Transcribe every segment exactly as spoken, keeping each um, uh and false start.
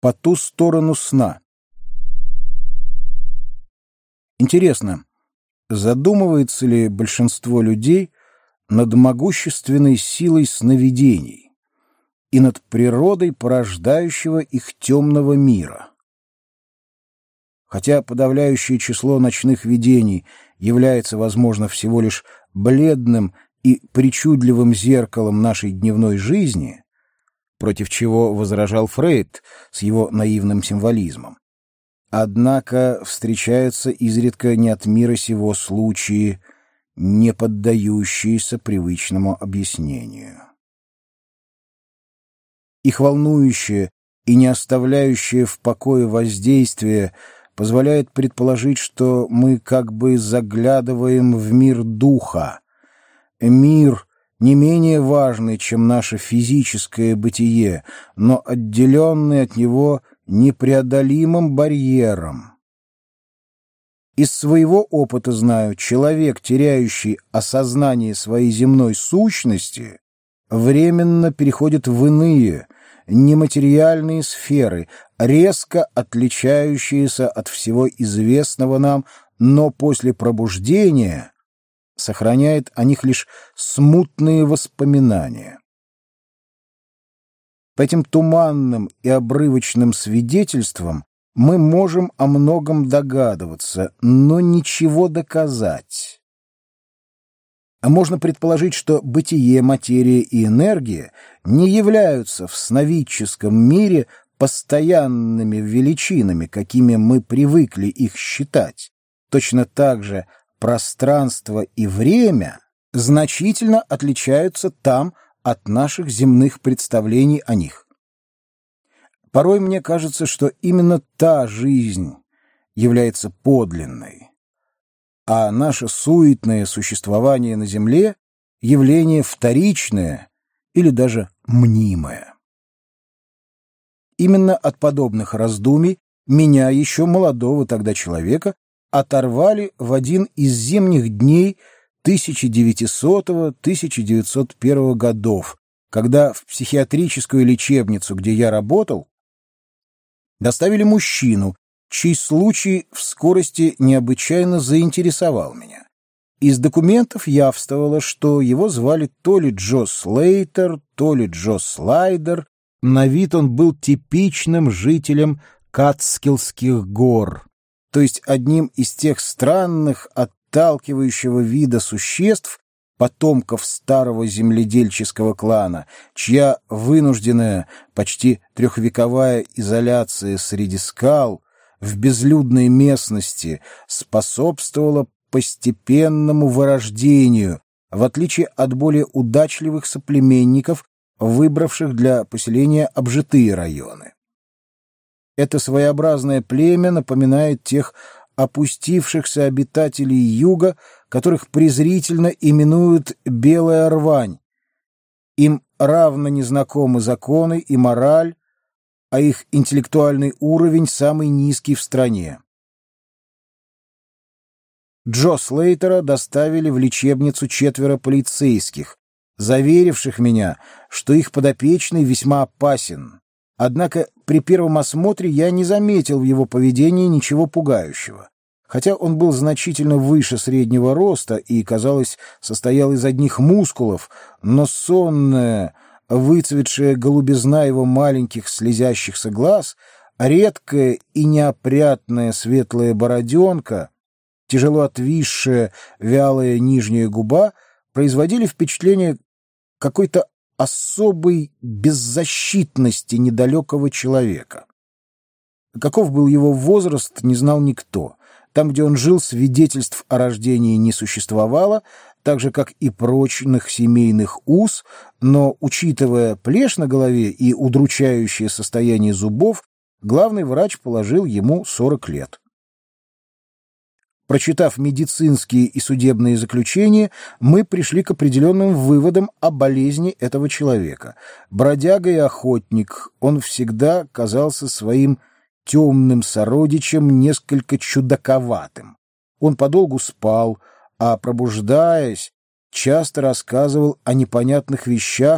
По ту сторону сна. Интересно, задумывается ли большинство людей над могущественной силой сновидений и над природой порождающего их темного мира? Хотя подавляющее число ночных видений является, возможно, всего лишь бледным и причудливым зеркалом нашей дневной жизни, против чего возражал Фрейд с его наивным символизмом, однако встречаются изредка не от мира сего случаи, не поддающиеся привычному объяснению. Их волнующее и не оставляющее в покое воздействие позволяет предположить, что мы как бы заглядываем в мир духа, мир не менее важный, чем наше физическое бытие, но отделенный от него непреодолимым барьером. Из своего опыта знаю, человек, теряющий осознание своей земной сущности, временно переходит в иные, нематериальные сферы, резко отличающиеся от всего известного нам, но после пробуждения сохраняет о них лишь смутные воспоминания. По этим туманным и обрывочным свидетельствам мы можем о многом догадываться, но ничего доказать. А можно предположить, что бытие, материя и энергия не являются в сновидческом мире постоянными величинами, какими мы привыкли их считать. Точно так же пространство и время значительно отличаются там от наших земных представлений о них. Порой мне кажется, что именно та жизнь является подлинной, а наше суетное существование на земле — явление вторичное или даже мнимое. Именно от подобных раздумий меня, еще молодого тогда человека, оторвали в один из зимних дней тысяча девятисотого — тысяча девятьсот первого годов, когда в психиатрическую лечебницу, где я работал, доставили мужчину, чей случай в скорости необычайно заинтересовал меня. Из документов явствовало, что его звали то ли Джо Слейтер, то ли Джо Слайдер. На вид он был типичным жителем Катскиллских гор, то есть одним из тех странных, отталкивающего вида существ, потомков старого земледельческого клана, чья вынужденная, почти трехвековая изоляция среди скал в безлюдной местности способствовала постепенному вырождению, в отличие от более удачливых соплеменников, выбравших для поселения обжитые районы. Это своеобразное племя напоминает тех опустившихся обитателей юга, которых презрительно именуют «белая рвань». Им равно незнакомы законы и мораль, а их интеллектуальный уровень самый низкий в стране. Джо Слейтера доставили в лечебницу четверо полицейских, заверивших меня, что их подопечный весьма опасен. Однако при первом осмотре я не заметил в его поведении ничего пугающего. Хотя он был значительно выше среднего роста и, казалось, состоял из одних мускулов, но сонная, выцветшая голубизна его маленьких слезящихся глаз, редкая и неопрятная светлая бороденка, тяжело отвисшая вялая нижняя губа производили впечатление какой-то особой беззащитности недалекого человека. Каков был его возраст, не знал никто. Там, где он жил, свидетельств о рождении не существовало, так же, как и прочных семейных уз, но, учитывая плешь на голове и удручающее состояние зубов, главный врач положил ему сорок лет. Прочитав медицинские и судебные заключения, мы пришли к определенным выводам о болезни этого человека. Бродяга и охотник, он всегда казался своим темным сородичем несколько чудаковатым. Он подолгу спал, а, пробуждаясь, часто рассказывал о непонятных вещах,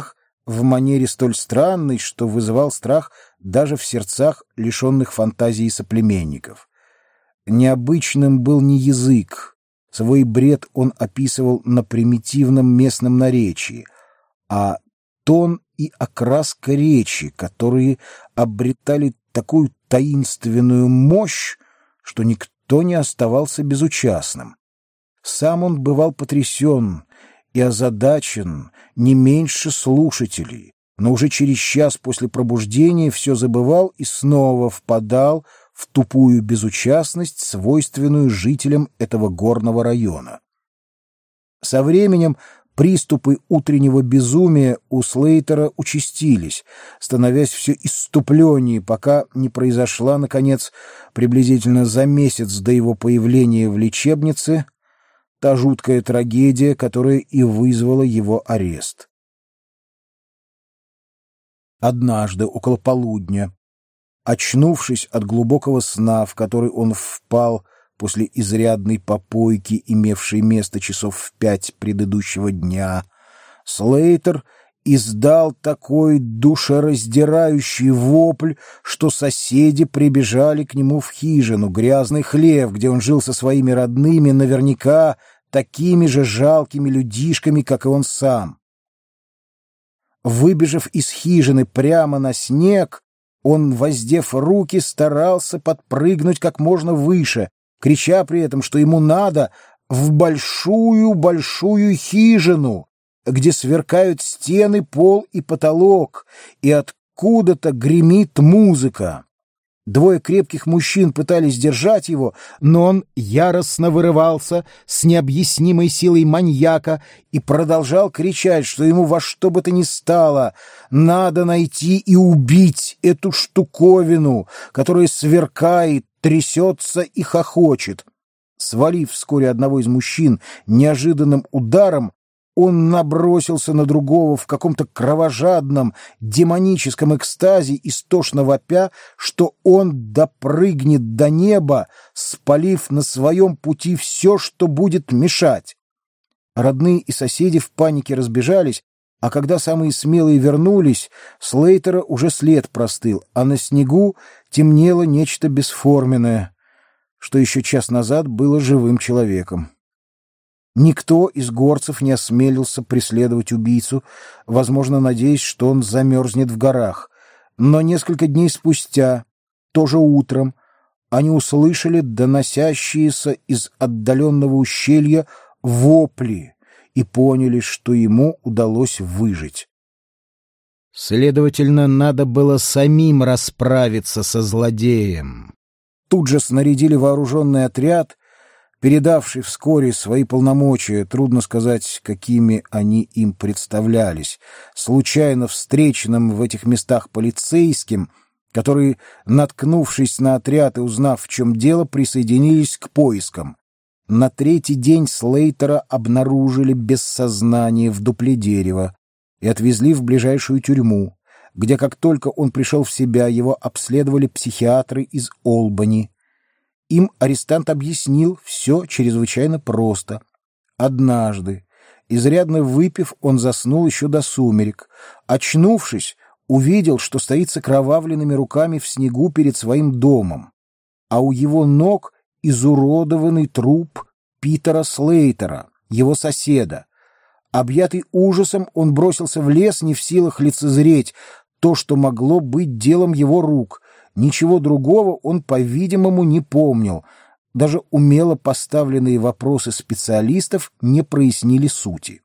в манере столь странной, что вызывал страх даже в сердцах лишенных фантазии соплеменников. Необычным был не язык, свой бред он описывал на примитивном местном наречии, а тон и окраска речи, которые обретали такую таинственную мощь, что никто не оставался безучастным. Сам он бывал потрясен и озадачен не меньше слушателей, но уже через час после пробуждения все забывал и снова впадал в тупую безучастность, свойственную жителям этого горного района. Со временем приступы утреннего безумия у Слейтера участились, становясь все исступленнее, пока не произошла, наконец, приблизительно за месяц до его появления в лечебнице, та жуткая трагедия, которая и вызвала его арест. Однажды, около полудня, очнувшись от глубокого сна, в который он впал после изрядной попойки, имевшей место часов в пять предыдущего дня, Слейтер издал такой душераздирающий вопль, что соседи прибежали к нему в хижину, грязный хлев, где он жил со своими родными, наверняка такими же жалкими людишками, как и он сам. Выбежав из хижины прямо на снег, он, воздев руки, старался подпрыгнуть как можно выше, крича при этом, что ему надо в большую-большую хижину, где сверкают стены, пол и потолок, и откуда-то гремит музыка. Двое крепких мужчин пытались держать его, но он яростно вырывался с необъяснимой силой маньяка и продолжал кричать, что ему во что бы то ни стало надо найти и убить эту штуковину, которая сверкает, трясется и хохочет. Свалив вскоре одного из мужчин неожиданным ударом, он набросился на другого в каком-то кровожадном, демоническом экстазе, истошно вопя, что он допрыгнет до неба, спалив на своем пути все, что будет мешать. Родные и соседи в панике разбежались, а когда самые смелые вернулись, Слейтера уже след простыл, а на снегу темнело нечто бесформенное, что еще час назад было живым человеком. Никто из горцев не осмелился преследовать убийцу, возможно, надеясь, что он замерзнет в горах. Но несколько дней спустя, тоже утром, они услышали доносящиеся из отдаленного ущелья вопли и поняли, что ему удалось выжить. Следовательно, надо было самим расправиться со злодеем. Тут же снарядили вооруженный отряд, передавший вскоре свои полномочия, трудно сказать, какими они им представлялись, случайно встреченным в этих местах полицейским, которые, наткнувшись на отряд и узнав, в чем дело, присоединились к поискам. На третий день Слейтера обнаружили без сознания в дупле дерева и отвезли в ближайшую тюрьму, где, как только он пришел в себя, его обследовали психиатры из Олбани. Им арестант объяснил все чрезвычайно просто. Однажды, изрядно выпив, он заснул еще до сумерек. Очнувшись, увидел, что стоит с окровавленными руками в снегу перед своим домом, а у его ног изуродованный труп Питера Слейтера, его соседа. Объятый ужасом, он бросился в лес, не в силах лицезреть то, что могло быть делом его рук. Ничего другого он, по-видимому, не помнил. Даже умело поставленные вопросы специалистов не прояснили сути.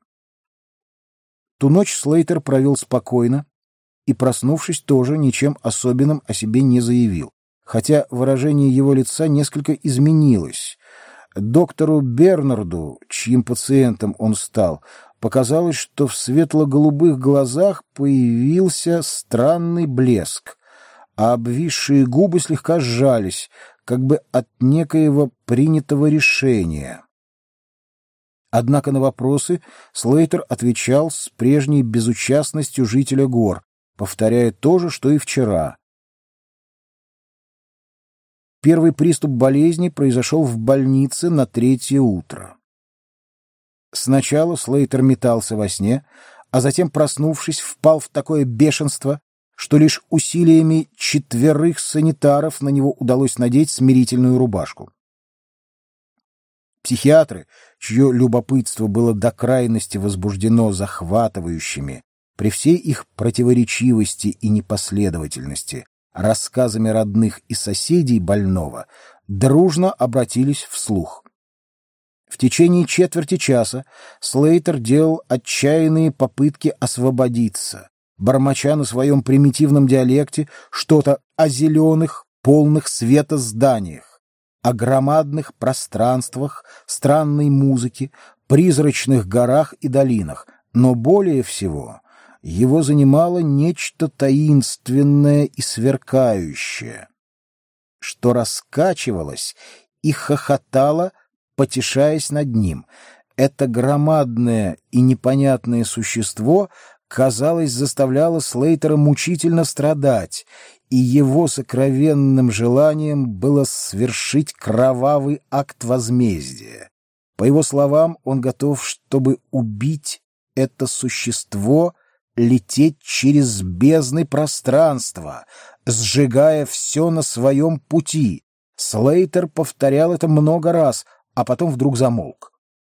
Ту ночь Слейтер провел спокойно и, проснувшись, тоже ничем особенным о себе не заявил, хотя выражение его лица несколько изменилось. Доктору Бернарду, чьим пациентом он стал, показалось, что в светло-голубых глазах появился странный блеск, а обвисшие губы слегка сжались, как бы от некоего принятого решения. Однако на вопросы Слейтер отвечал с прежней безучастностью жителя гор, повторяя то же, что и вчера. Первый приступ болезни произошел в больнице на третье утро. Сначала Слейтер метался во сне, а затем, проснувшись, впал в такое бешенство, что лишь усилиями четверых санитаров на него удалось надеть смирительную рубашку. Психиатры, чье любопытство было до крайности возбуждено захватывающими, при всей их противоречивости и непоследовательности, рассказами родных и соседей больного, дружно обратились вслух. В течение четверти часа Слейтер делал отчаянные попытки освободиться, бормоча на своем примитивном диалекте что-то о зеленых, полных света зданиях, о громадных пространствах, странной музыке, призрачных горах и долинах, но более всего его занимало нечто таинственное и сверкающее, что раскачивалось и хохотало, потешаясь над ним. Это громадное и непонятное существо, казалось, заставляло Слейтера мучительно страдать, и его сокровенным желанием было свершить кровавый акт возмездия. По его словам, он готов, чтобы убить это существо, лететь через бездны пространства, сжигая все на своем пути. Слейтер повторял это много раз, а потом вдруг замолк.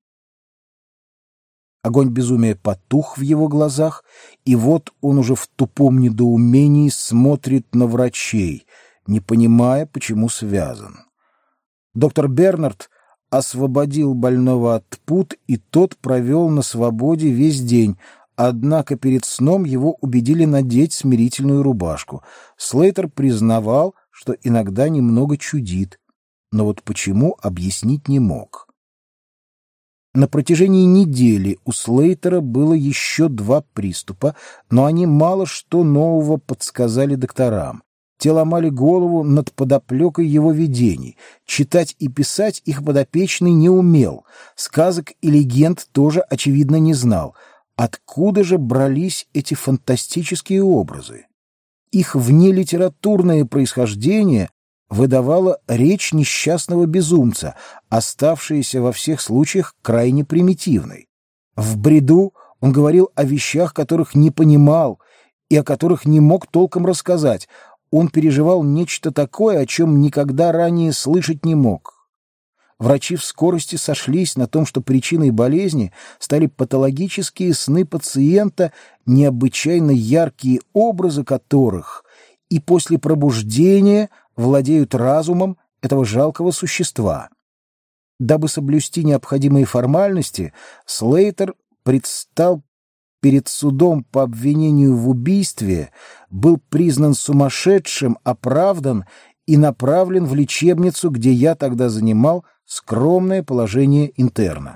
Огонь безумия потух в его глазах, и вот он уже в тупом недоумении смотрит на врачей, не понимая, почему связан. Доктор Бернард освободил больного от пут, и тот провел на свободе весь день, однако перед сном его убедили надеть смирительную рубашку. Слейтер признавал, что иногда немного чудит, но вот почему объяснить не мог. На протяжении недели у Слейтера было еще два приступа, но они мало что нового подсказали докторам. Те ломали голову над подоплекой его видений. Читать и писать их подопечный не умел. Сказок и легенд тоже, очевидно, не знал. Откуда же брались эти фантастические образы? Их внелитературное происхождение выдавала речь несчастного безумца, оставшаяся во всех случаях крайне примитивной. В бреду он говорил о вещах, которых не понимал и о которых не мог толком рассказать. Он переживал нечто такое, о чем никогда ранее слышать не мог. Врачи в скорости сошлись на том, что причиной болезни стали патологические сны пациента, необычайно яркие образы которых и после пробуждения владеют разумом этого жалкого существа. Дабы соблюсти необходимые формальности, Слейтер предстал перед судом по обвинению в убийстве, был признан сумасшедшим, оправдан и направлен в лечебницу, где я тогда занимал скромное положение интерна.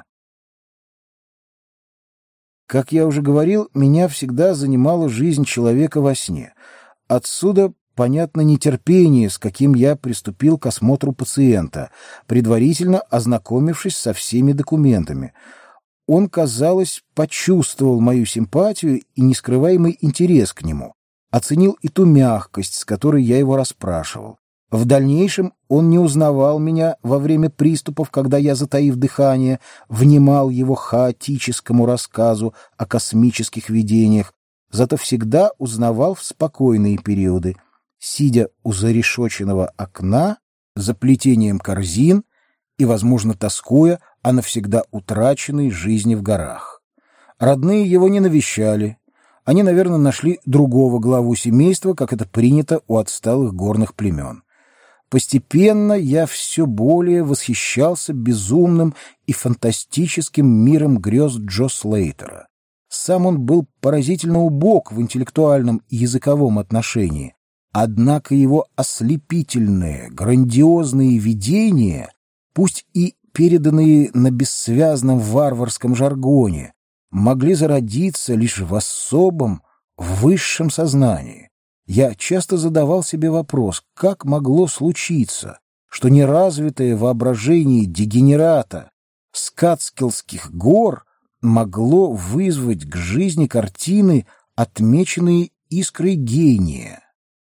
Как я уже говорил, меня всегда занимала жизнь человека во сне. Отсюда понятно нетерпение, с каким я приступил к осмотру пациента, предварительно ознакомившись со всеми документами. Он, казалось, почувствовал мою симпатию и нескрываемый интерес к нему, оценил и ту мягкость, с которой я его расспрашивал. В дальнейшем он не узнавал меня во время приступов, когда я, затаив дыхание, внимал его хаотическому рассказу о космических видениях, зато всегда узнавал в спокойные периоды, сидя у зарешоченного окна, за плетением корзин и, возможно, тоскуя о навсегда утраченной жизни в горах. Родные его не навещали. Они, наверное, нашли другого главу семейства, как это принято у отсталых горных племен. Постепенно я все более восхищался безумным и фантастическим миром грез Джо Слейтера. Сам он был поразительно убог в интеллектуальном и языковом отношении, однако его ослепительные, грандиозные видения, пусть и переданные на бессвязном варварском жаргоне, могли зародиться лишь в особом, высшем сознании. Я часто задавал себе вопрос, как могло случиться, что неразвитое воображение дегенерата с Катскиллских гор могло вызвать к жизни картины, отмеченные искрой гения.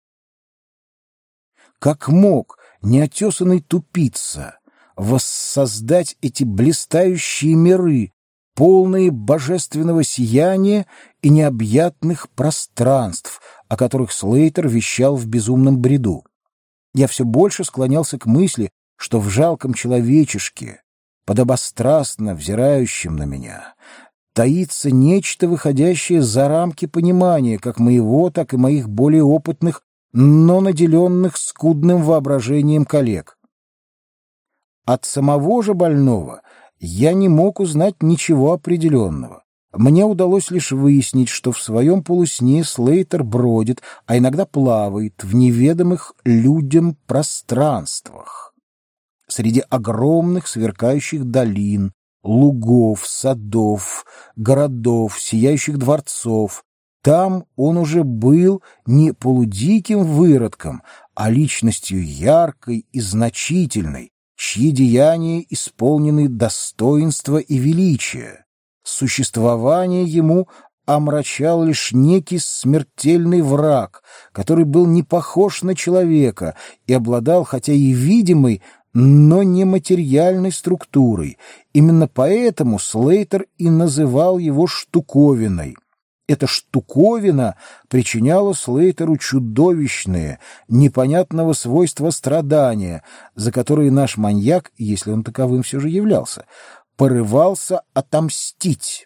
Как мог неотесанный тупица воссоздать эти блистающие миры, полные божественного сияния и необъятных пространств, о которых Слейтер вещал в безумном бреду. Я все больше склонялся к мысли, что в жалком человечешке, подобострастно взирающем на меня, таится нечто, выходящее за рамки понимания как моего, так и моих более опытных, но наделенных скудным воображением коллег. От самого же больного я не мог узнать ничего определенного. Мне удалось лишь выяснить, что в своем полусне Слейтер бродит, а иногда плавает в неведомых людям пространствах. Среди огромных сверкающих долин, лугов, садов, городов, сияющих дворцов. Там он уже был не полудиким выродком, а личностью яркой и значительной, чьи деяния исполнены достоинства и величия. Существование ему омрачал лишь некий смертельный враг, который был не похож на человека и обладал, хотя и видимой, но нематериальной структурой. Именно поэтому Слейтер и называл его штуковиной. Эта штуковина причиняла Слейтеру чудовищные, непонятного свойства страдания, за которые наш маньяк, если он таковым все же являлся, порывался отомстить.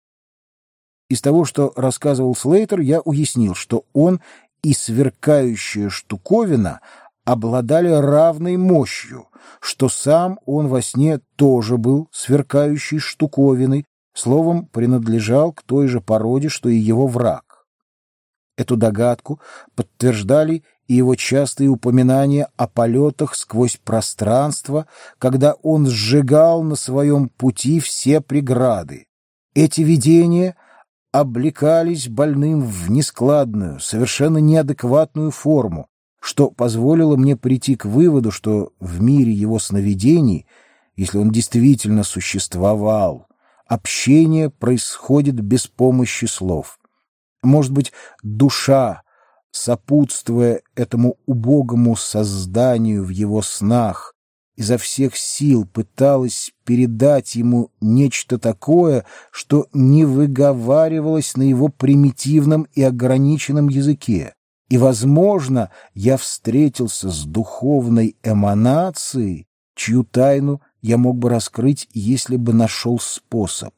Из того, что рассказывал Слейтер, я уяснил, что он и сверкающая штуковина обладали равной мощью, что сам он во сне тоже был сверкающей штуковиной, словом, принадлежал к той же породе, что и его враг. Эту догадку подтверждали и его частые упоминания о полетах сквозь пространство, когда он сжигал на своем пути все преграды. Эти видения облекались больным в нескладную, совершенно неадекватную форму, что позволило мне прийти к выводу, что в мире его сновидений, если он действительно существовал, общение происходит без помощи слов. Может быть, душа, сопутствуя этому убогому созданию в его снах, изо всех сил пыталась передать ему нечто такое, что не выговаривалось на его примитивном и ограниченном языке. И, возможно, я встретился с духовной эманацией, чью тайну я мог бы раскрыть, если бы нашел способ.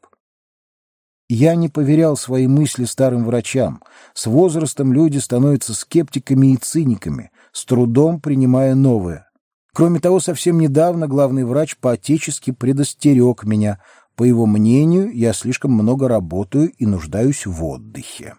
Я не поверял свои мысли старым врачам. С возрастом люди становятся скептиками и циниками, с трудом принимая новое. Кроме того, совсем недавно главный врач по-отечески предостерег меня. По его мнению, я слишком много работаю и нуждаюсь в отдыхе.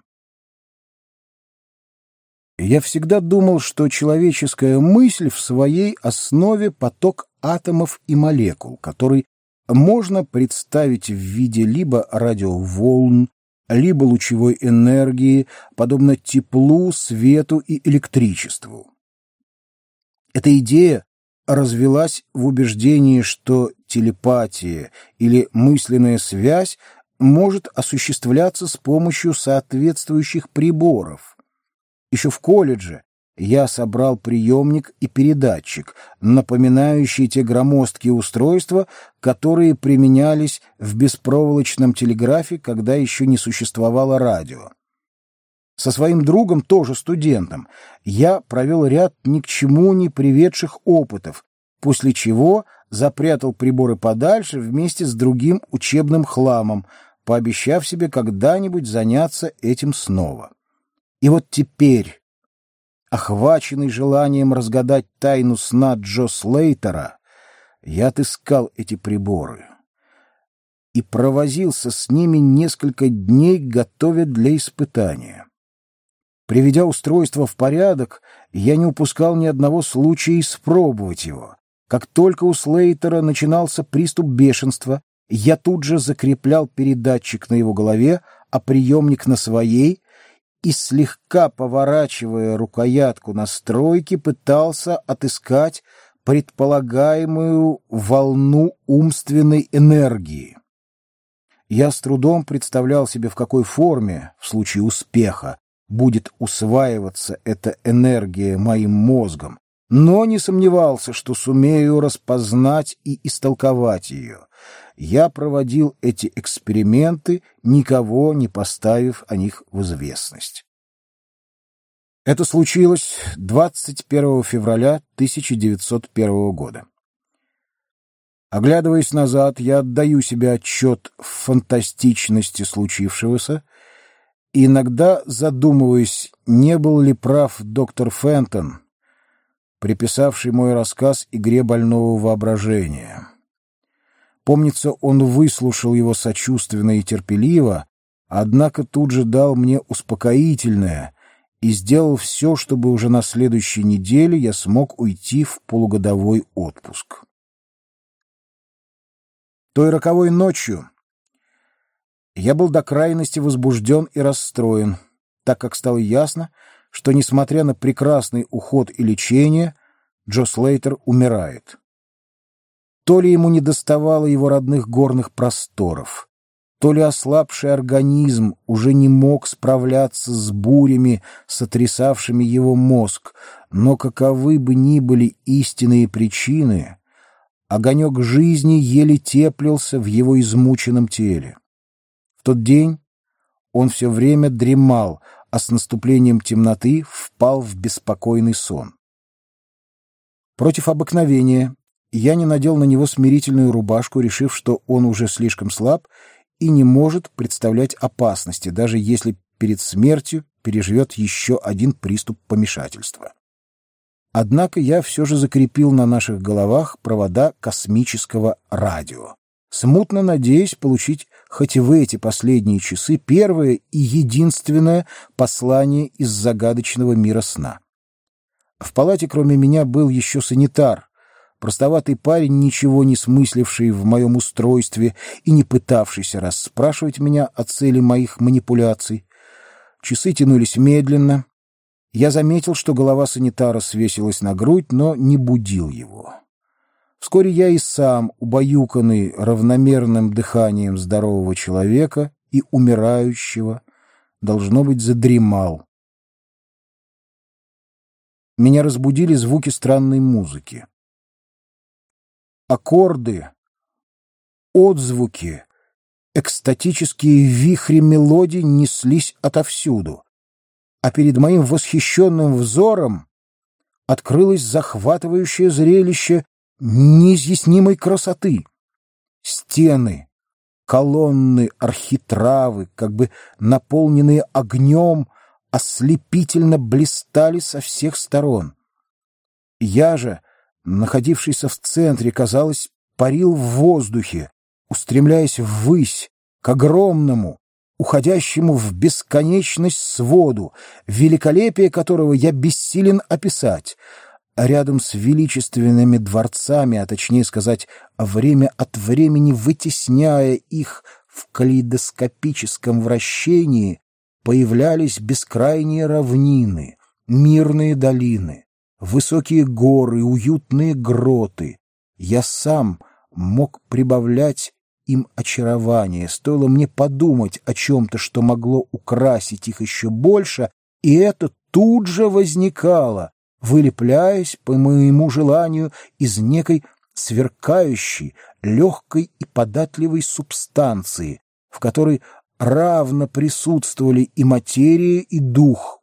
Я всегда думал, что человеческая мысль в своей основе поток атомов и молекул, который можно представить в виде либо радиоволн, либо лучевой энергии, подобно теплу, свету и электричеству. Эта идея развилась в убеждении, что телепатия или мысленная связь может осуществляться с помощью соответствующих приборов. Еще в колледже я собрал приемник и передатчик, напоминающие те громоздкие устройства, которые применялись в беспроволочном телеграфе, когда еще не существовало радио. Со своим другом, тоже студентом, я провел ряд ни к чему не приведших опытов, после чего запрятал приборы подальше вместе с другим учебным хламом, пообещав себе когда-нибудь заняться этим снова. И вот теперь, охваченный желанием разгадать тайну сна Джо Слейтера, я отыскал эти приборы и провозился с ними несколько дней, готовя для испытания. Приведя устройство в порядок, я не упускал ни одного случая испробовать его. Как только у Слейтера начинался приступ бешенства, я тут же закреплял передатчик на его голове, а приемник на своей, и, слегка поворачивая рукоятку настройки, пытался отыскать предполагаемую волну умственной энергии. Я с трудом представлял себе, в какой форме, в случае успеха, будет усваиваться эта энергия моим мозгом, но не сомневался, что сумею распознать и истолковать ее. Я проводил эти эксперименты, никого не поставив о них в известность. Это случилось двадцать первого февраля тысяча девятьсот первого года. Оглядываясь назад, я отдаю себе отчет в фантастичности случившегося, и иногда задумываюсь, не был ли прав доктор Фентон, приписавший мой рассказ игре больного воображения. Помнится, он выслушал его сочувственно и терпеливо, однако тут же дал мне успокоительное и сделал все, чтобы уже на следующей неделе я смог уйти в полугодовой отпуск. Той роковой ночью я был до крайности возбужден и расстроен, так как стало ясно, что, несмотря на прекрасный уход и лечение, Джо Слейтер умирает. То ли ему недоставало его родных горных просторов, то ли ослабший организм уже не мог справляться с бурями, сотрясавшими его мозг, но каковы бы ни были истинные причины, огонек жизни еле теплился в его измученном теле. В тот день он все время дремал, а с наступлением темноты впал в беспокойный сон. Против обыкновения я не надел на него смирительную рубашку, решив, что он уже слишком слаб и не может представлять опасности, даже если перед смертью переживет еще один приступ помешательства. Однако я все же закрепил на наших головах провода космического радио, смутно надеясь получить хоть и в эти последние часы первое и единственное послание из загадочного мира сна. В палате кроме меня был еще санитар, простоватый парень, ничего не смысливший в моем устройстве и не пытавшийся расспрашивать меня о цели моих манипуляций. Часы тянулись медленно. Я заметил, что голова санитара свесилась на грудь, но не будил его. Вскоре я и сам, убаюканный равномерным дыханием здорового человека и умирающего, должно быть, задремал. Меня разбудили звуки странной музыки. Аккорды, отзвуки, экстатические вихри мелодий неслись отовсюду, а перед моим восхищенным взором открылось захватывающее зрелище неизъяснимой красоты. Стены, колонны, архитравы, как бы наполненные огнем, ослепительно блистали со всех сторон. Я же, находившийся в центре, казалось, парил в воздухе, устремляясь ввысь, к огромному, уходящему в бесконечность своду, великолепие которого я бессилен описать, а рядом с величественными дворцами, а точнее сказать, время от времени вытесняя их в калейдоскопическом вращении, появлялись бескрайние равнины, мирные долины, высокие горы, уютные гроты. Я сам мог прибавлять им очарование, стоило мне подумать о чем-то, что могло украсить их еще больше, и это тут же возникало, вылепляясь, по моему желанию, из некой сверкающей, легкой и податливой субстанции, в которой равно присутствовали и материя, и дух.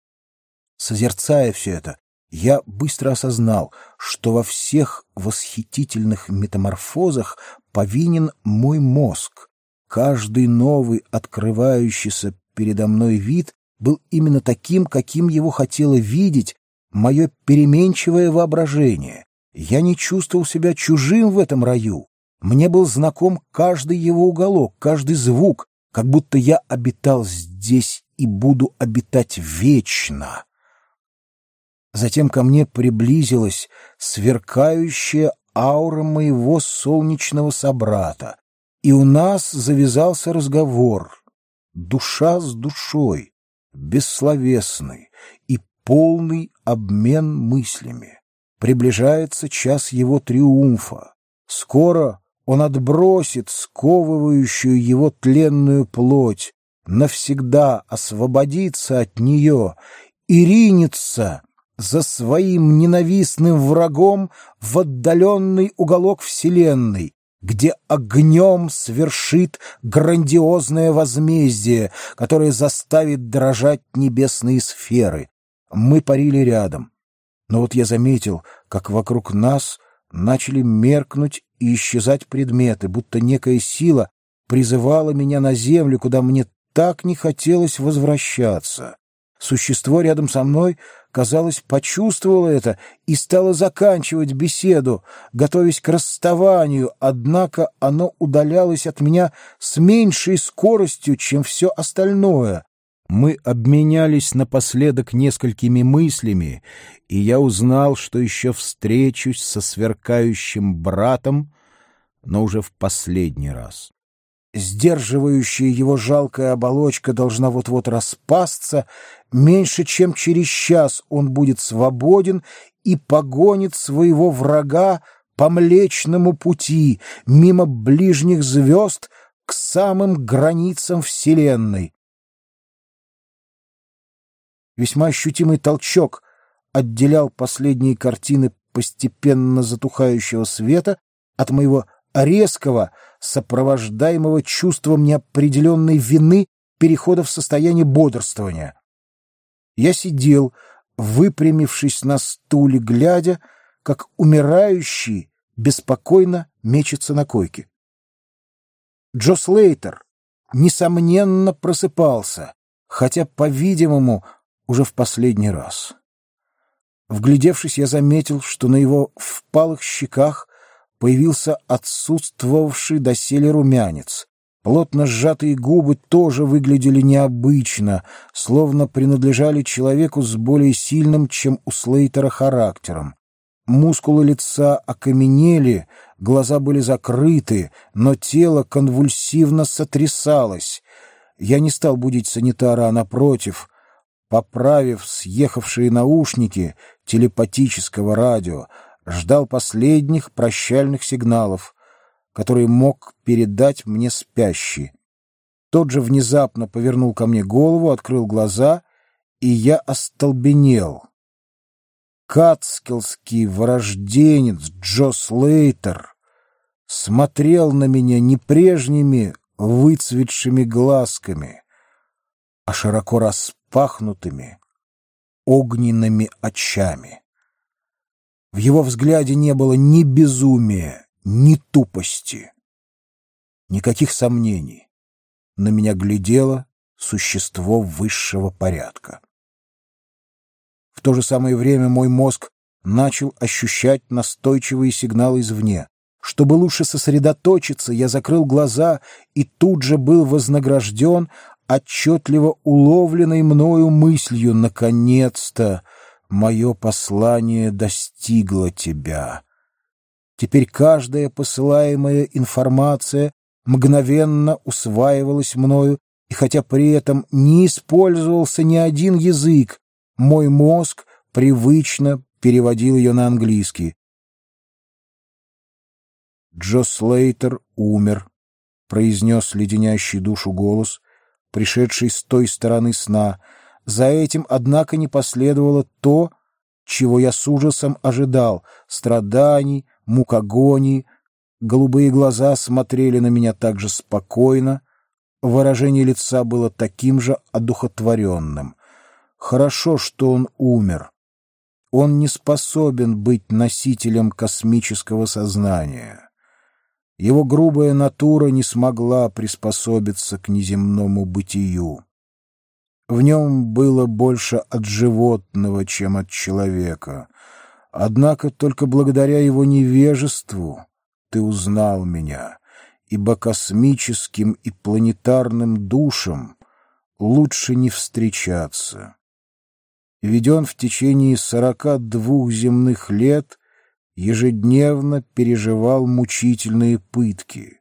Созерцая все это, я быстро осознал, что во всех восхитительных метаморфозах повинен мой мозг. Каждый новый открывающийся передо мной вид был именно таким, каким его хотело видеть мое переменчивое воображение. Я не чувствовал себя чужим в этом раю. Мне был знаком каждый его уголок, каждый звук, как будто я обитал здесь и буду обитать вечно. Затем ко мне приблизилась сверкающая аура моего солнечного собрата, и у нас завязался разговор, душа с душой, бессловесный и полный обмен мыслями. Приближается час его триумфа. Скоро он отбросит сковывающую его тленную плоть, навсегда освободится от нее и ринется за своим ненавистным врагом в отдаленный уголок вселенной, где огнем свершит грандиозное возмездие, которое заставит дрожать небесные сферы. Мы парили рядом. Но вот я заметил, как вокруг нас начали меркнуть и исчезать предметы, будто некая сила призывала меня на землю, куда мне так не хотелось возвращаться. Существо рядом со мной, казалось, почувствовало это и стало заканчивать беседу, готовясь к расставанию, однако оно удалялось от меня с меньшей скоростью, чем все остальное. Мы обменялись напоследок несколькими мыслями, и я узнал, что еще встречусь со сверкающим братом, но уже в последний раз. Сдерживающая его жалкая оболочка должна вот-вот распасться. Меньше чем через час он будет свободен и погонит своего врага по Млечному Пути, мимо ближних звезд к самым границам Вселенной. Весьма ощутимый толчок отделял последние картины постепенно затухающего света от моего резкого, сопровождаемого чувством неопределенной вины перехода в состояние бодрствования. Я сидел, выпрямившись на стуле, глядя, как умирающий беспокойно мечется на койке. Джо Слейтер, несомненно, просыпался, хотя, по-видимому, уже в последний раз. Вглядевшись, я заметил, что на его впалых щеках появился отсутствовавший доселе румянец. Плотно сжатые губы тоже выглядели необычно, словно принадлежали человеку с более сильным, чем у Слейтера, характером. Мускулы лица окаменели, глаза были закрыты, но тело конвульсивно сотрясалось. Я не стал будить санитара, а напротив, поправив съехавшие наушники телепатического радио, ждал последних прощальных сигналов, которые мог передать мне спящий. Тот же внезапно повернул ко мне голову, открыл глаза, и я остолбенел. Катскиллский вырожденец Джо Слейтер смотрел на меня не прежними выцветшими глазками, а широко распахнутыми огненными очами. В его взгляде не было ни безумия, ни тупости, никаких сомнений. На меня глядело существо высшего порядка. В то же самое время мой мозг начал ощущать настойчивые сигналы извне. Чтобы лучше сосредоточиться, я закрыл глаза и тут же был вознагражден отчетливо уловленной мною мыслью: «Наконец-то мое послание достигло тебя». Теперь каждая посылаемая информация мгновенно усваивалась мною, и хотя при этом не использовался ни один язык, мой мозг привычно переводил ее на английский. «Джо Слейтер умер», — произнес леденящий душу голос, пришедший с той стороны сна. За этим, однако, не последовало то, чего я с ужасом ожидал — страданий, мук агонии. Голубые глаза смотрели на меня так же спокойно, выражение лица было таким же одухотворенным. Хорошо, что он умер. Он не способен быть носителем космического сознания. Его грубая натура не смогла приспособиться к неземному бытию. В нем было больше от животного, чем от человека. Однако только благодаря его невежеству ты узнал меня, ибо космическим и планетарным душам лучше не встречаться. Ведь он в течение сорока двух земных лет ежедневно переживал мучительные пытки.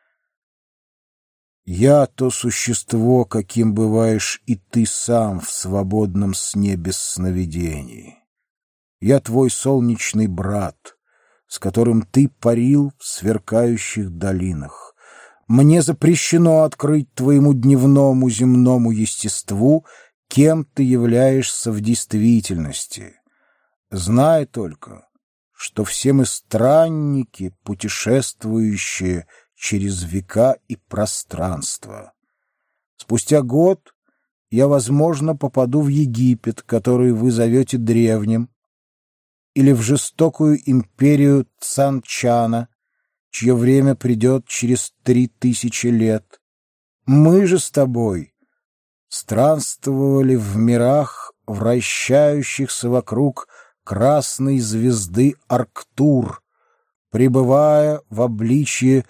Я — то существо, каким бываешь и ты сам в свободном сне без сновидений. Я твой солнечный брат, с которым ты парил в сверкающих долинах. Мне запрещено открыть твоему дневному земному естеству, кем ты являешься в действительности. Знай только, что все мы странники, путешествующие через века и пространство. Спустя год я, возможно, попаду в Египет, который вы зовете древним, или в жестокую империю Цан-Чана, чье время придет через три тысячи лет. Мы же с тобой странствовали в мирах, вращающихся вокруг красной звезды Арктур, пребывая в обличье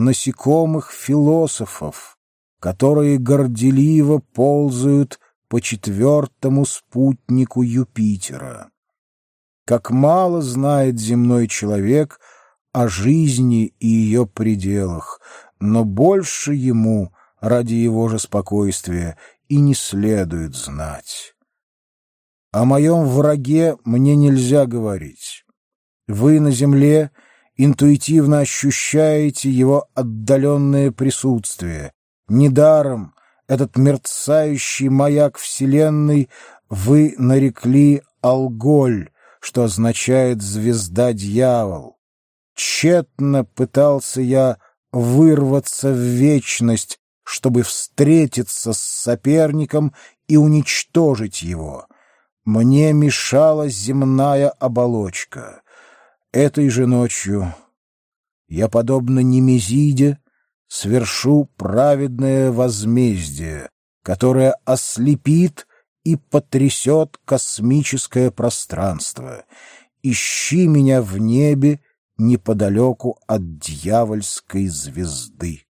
насекомых-философов, которые горделиво ползают по четвертому спутнику Юпитера. Как мало знает земной человек о жизни и ее пределах, но больше ему, ради его же спокойствия, и не следует знать. О моем враге мне нельзя говорить. Вы на земле интуитивно ощущаете его отдаленное присутствие. Недаром этот мерцающий маяк Вселенной вы нарекли Алголь, что означает «звезда-дьявол». Тщетно пытался я вырваться в вечность, чтобы встретиться с соперником и уничтожить его. Мне мешала земная оболочка. Этой же ночью я, подобно Немезиде, свершу праведное возмездие, которое ослепит и потрясет космическое пространство. Ищи меня в небе неподалеку от дьявольской звезды.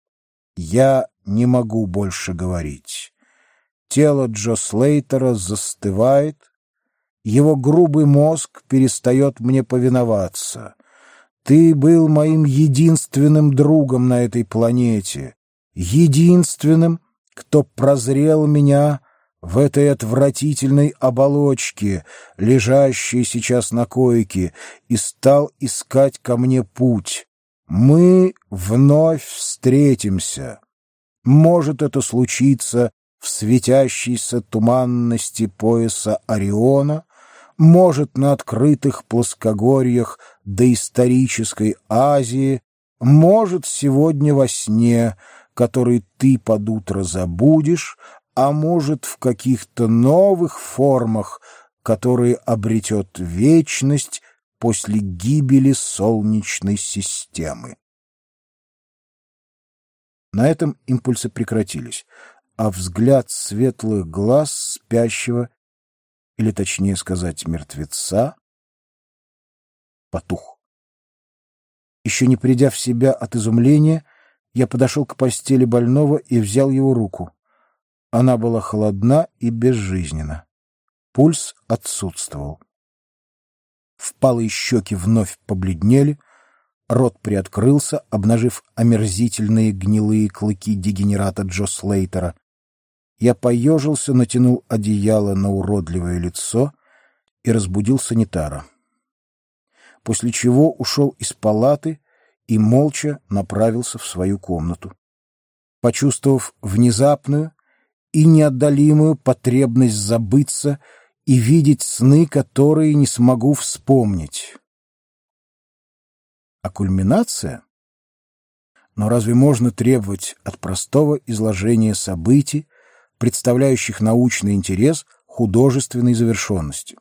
Я не могу больше говорить. Тело Джо Слейтера застывает, его грубый мозг перестает мне повиноваться. Ты был моим единственным другом на этой планете, единственным, кто прозрел меня в этой отвратительной оболочке, лежащей сейчас на койке, и стал искать ко мне путь. Мы вновь встретимся. Может это случиться в светящейся туманности пояса Ориона, может на открытых плоскогорьях доисторической Азии, может сегодня во сне, который ты под утро забудешь, а может в каких-то новых формах, которые обретет вечность после гибели Солнечной системы. На этом импульсы прекратились, а взгляд светлых глаз спящего, или точнее сказать мертвеца, потух. Еще не придя в себя от изумления, я подошел к постели больного и взял его руку. Она была холодна и безжизненна. Пульс отсутствовал. Впалые щеки вновь побледнели, рот приоткрылся, обнажив омерзительные гнилые клыки дегенерата Джо Слейтера. Я поежился, натянул одеяло на уродливое лицо и разбудил санитара. После чего ушел из палаты и молча направился в свою комнату. Почувствовав внезапную и неотдалимую потребность забыться и видеть сны, которые не смогу вспомнить. А кульминация? Но разве можно требовать от простого изложения событий, представляющих научный интерес, художественной завершенности?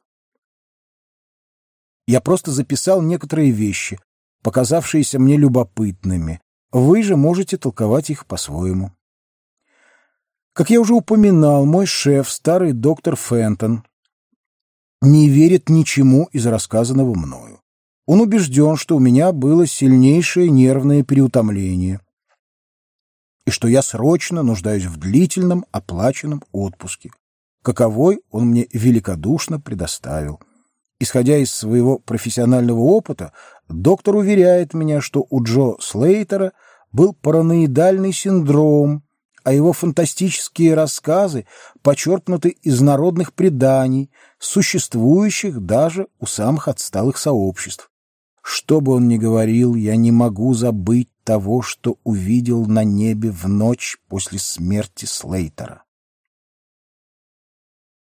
Я просто записал некоторые вещи, показавшиеся мне любопытными. Вы же можете толковать их по-своему. Как я уже упоминал, мой шеф, старый доктор Фентон, не верит ничему из рассказанного мною. Он убежден, что у меня было сильнейшее нервное переутомление и что я срочно нуждаюсь в длительном оплаченном отпуске, каковой он мне великодушно предоставил. Исходя из своего профессионального опыта, доктор уверяет меня, что у Джо Слейтера был параноидальный синдром, а его фантастические рассказы почерпнуты из народных преданий, существующих даже у самых отсталых сообществ. Что бы он ни говорил, я не могу забыть того, что увидел на небе в ночь после смерти Слейтера.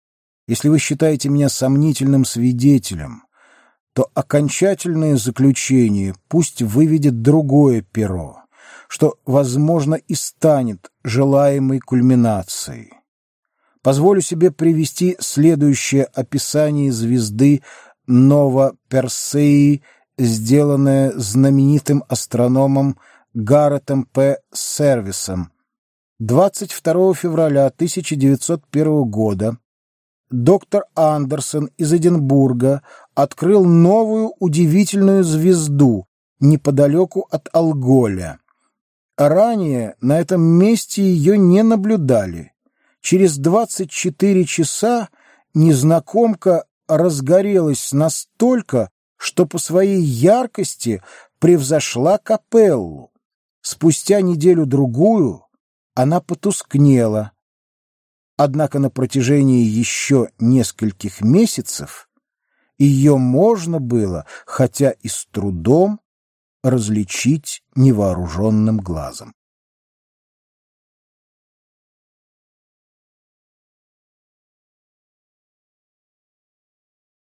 Если вы считаете меня сомнительным свидетелем, то окончательное заключение пусть выведет другое перо, что, возможно, и станет желаемой кульминацией. Позволю себе привести следующее описание звезды Нова Персеи, сделанное знаменитым астрономом Гарретом П. Сервисом. двадцать второго февраля тысяча девятьсот первого года доктор Андерсон из Эдинбурга открыл новую удивительную звезду неподалеку от Алголя. Ранее на этом месте ее не наблюдали. Через двадцать четыре часа незнакомка разгорелась настолько, что по своей яркости превзошла Капеллу. Спустя неделю-другую она потускнела. Однако на протяжении еще нескольких месяцев ее можно было, хотя и с трудом, различить невооруженным глазом.